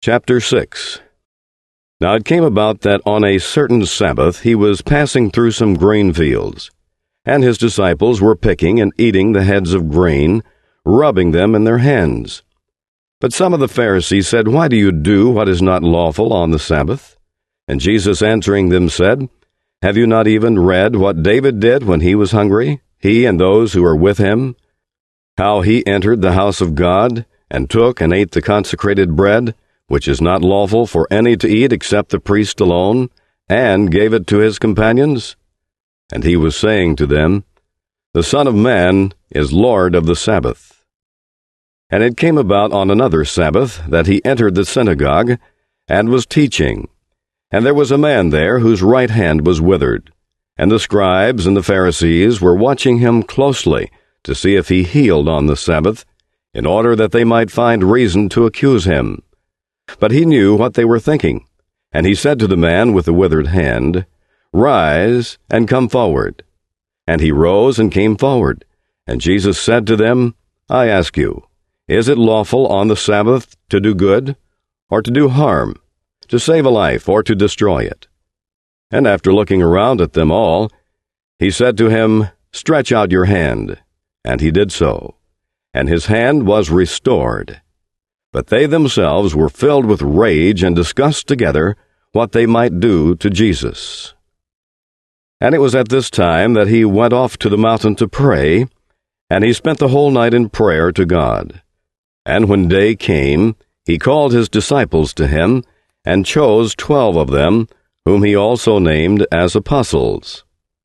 Chapter 6. Now it came about that on a certain Sabbath he was passing through some grain fields, and his disciples were picking and eating the heads of grain, rubbing them in their hands. But some of the Pharisees said, "Why do you do what is not lawful on the Sabbath?" And Jesus answering them said, "Have you not even read what David did when he was hungry, he and those who were with him? How he entered the house of God, and took and ate the consecrated bread, which is not lawful for any to eat except the priest alone, and gave it to his companions? And he was saying to them, The Son of Man is Lord of the Sabbath. And it came about on another Sabbath that he entered the synagogue, and was teaching. And there was a man there whose right hand was withered. And the scribes and the Pharisees were watching him closely to see if he healed on the Sabbath, in order that they might find reason to accuse him. But he knew what they were thinking, and he said to the man with the withered hand, "Rise, and come forward." And he rose and came forward. And Jesus said to them, "I ask you, is it lawful on the Sabbath to do good, or to do harm, to save a life, or to destroy it?" And after looking around at them all, he said to him, "Stretch out your hand." And he did so, and his hand was restored. But they themselves were filled with rage and discussed together what they might do to Jesus. And it was at this time that he went off to the mountain to pray, and he spent the whole night in prayer to God. And when day came, he called his disciples to him, and chose 12 of them, whom he also named as apostles: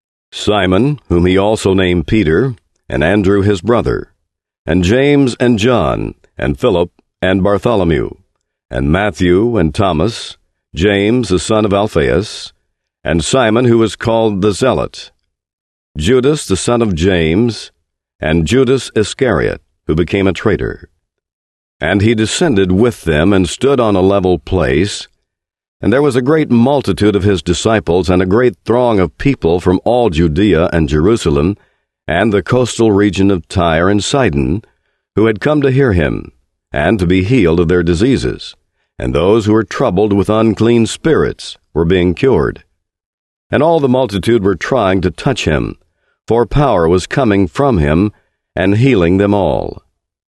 Simon, whom he also named Peter, and Andrew his brother, and James and John, and Philip, and Bartholomew, and Matthew and Thomas, James the son of Alphaeus, and Simon who was called the Zealot, Judas the son of James, and Judas Iscariot, who became a traitor. And he descended with them and stood on a level place, and there was a great multitude of his disciples and a great throng of people from all Judea and Jerusalem, and the coastal region of Tyre and Sidon, who had come to hear him, and to be healed of their diseases, and those who were troubled with unclean spirits were being cured. And all the multitude were trying to touch him, for power was coming from him, and healing them all.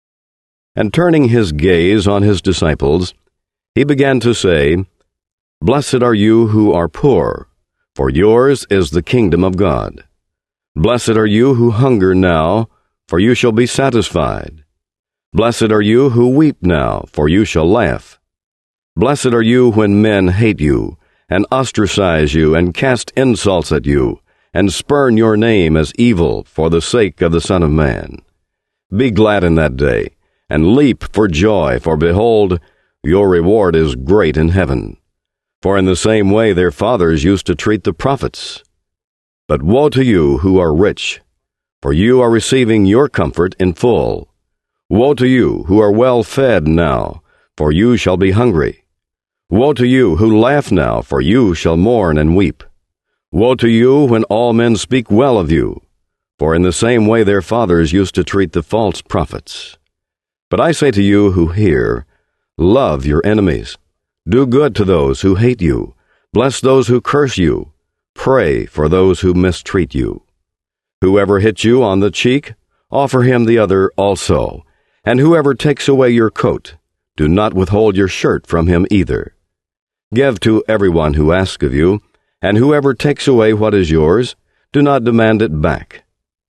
And turning his gaze on his disciples, he began to say, "Blessed are you who are poor, for yours is the kingdom of God. Blessed are you who hunger now, for you shall be satisfied. Blessed are you who weep now, for you shall laugh. Blessed are you when men hate you, and ostracize you, and cast insults at you, and spurn your name as evil for the sake of the Son of Man. Be glad in that day, and leap for joy, for behold, your reward is great in heaven. For in the same way their fathers used to treat the prophets. But woe to you who are rich, for you are receiving your comfort in full. Woe to you who are well fed now, for you shall be hungry. Woe to you who laugh now, for you shall mourn and weep. Woe to you when all men speak well of you, for in the same way their fathers used to treat the false prophets. But I say to you who hear, love your enemies. Do good to those who hate you. Bless those who curse you. Pray for those who mistreat you. Whoever hits you on the cheek, offer him the other also. And whoever takes away your coat, do not withhold your shirt from him either. Give to everyone who asks of you, and whoever takes away what is yours, do not demand it back.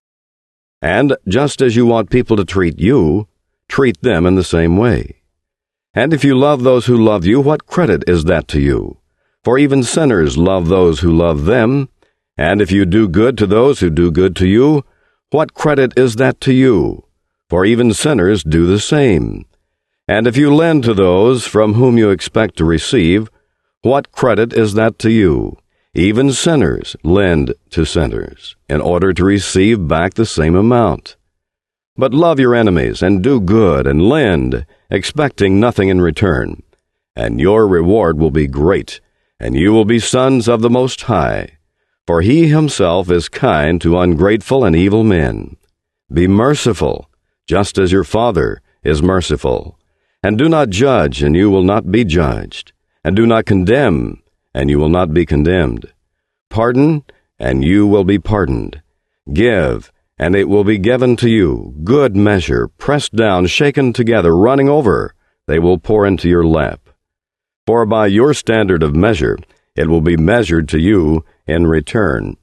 And just as you want people to treat you, treat them in the same way. And if you love those who love you, what credit is that to you? For even sinners love those who love them. And if you do good to those who do good to you, what credit is that to you? For even sinners do the same. And if you lend to those from whom you expect to receive, what credit is that to you? Even sinners lend to sinners, in order to receive back the same amount. But love your enemies, and do good, and lend, expecting nothing in return. And your reward will be great, and you will be sons of the Most High. For he himself is kind to ungrateful and evil men. Be merciful, just as your Father is merciful. And do not judge, and you will not be judged. And do not condemn, and you will not be condemned. Pardon, and you will be pardoned. Give, and it will be given to you. Good measure, pressed down, shaken together, running over, they will pour into your lap. For by your standard of measure, it will be measured to you in return.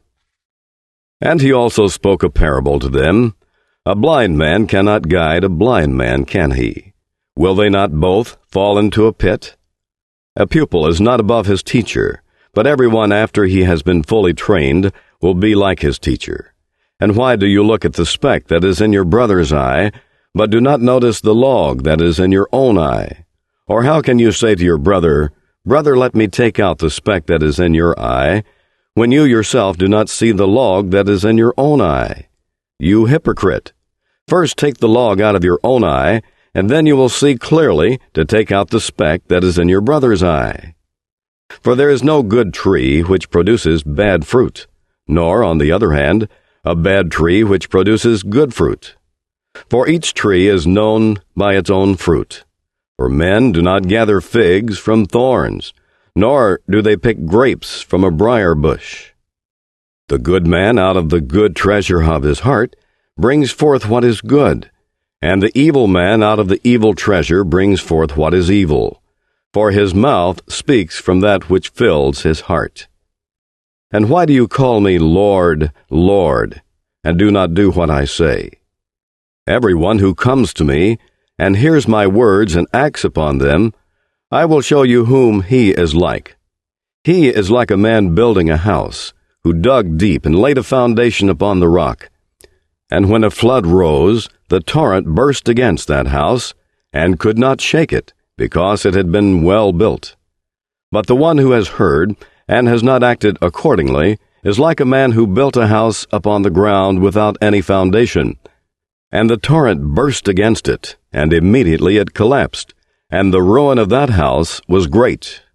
And he also spoke a parable to them. A blind man cannot guide a blind man, can he? Will they not both fall into a pit? A pupil is not above his teacher, but everyone after he has been fully trained will be like his teacher. And why do you look at the speck that is in your brother's eye, but do not notice the log that is in your own eye? Or how can you say to your brother, Brother, let me take out the speck that is in your eye, when you yourself do not see the log that is in your own eye? You hypocrite! First take the log out of your own eye, and then you will see clearly to take out the speck that is in your brother's eye. For there is no good tree which produces bad fruit, nor, on the other hand, a bad tree which produces good fruit. For each tree is known by its own fruit. For men do not gather figs from thorns, nor do they pick grapes from a briar bush. The good man out of the good treasure of his heart brings forth what is good, and the evil man out of the evil treasure brings forth what is evil. For his mouth speaks from that which fills his heart. And why do you call me Lord, Lord, and do not do what I say? Everyone who comes to me and hears my words and acts upon them, I will show you whom he is like. He is like a man building a house, who dug deep and laid a foundation upon the rock. And when a flood rose, the torrent burst against that house, and could not shake it, because it had been well built. But the one who has heard, and has not acted accordingly, is like a man who built a house upon the ground without any foundation. And the torrent burst against it, and immediately it collapsed, and the ruin of that house was great.